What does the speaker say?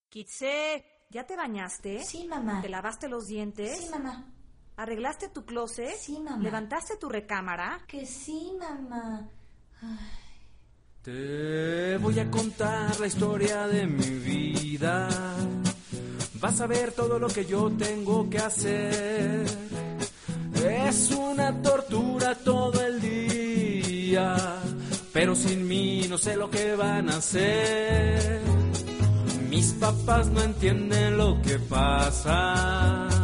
Kitse, ¿ya te bañaste? Sí, mamá. ¿Te lavaste los dientes? Sí, mamá. ¿Arreglaste tu closet? Sí, mamá. ¿Levantaste tu recámara? Que sí, mamá. Ay. Te voy a contar la historia de mi vida. Vas a ver todo lo que yo tengo que hacer. Es una tortura todo el día, pero sin mí no sé lo que van a hacer. Mis papás no entienden lo que pasa.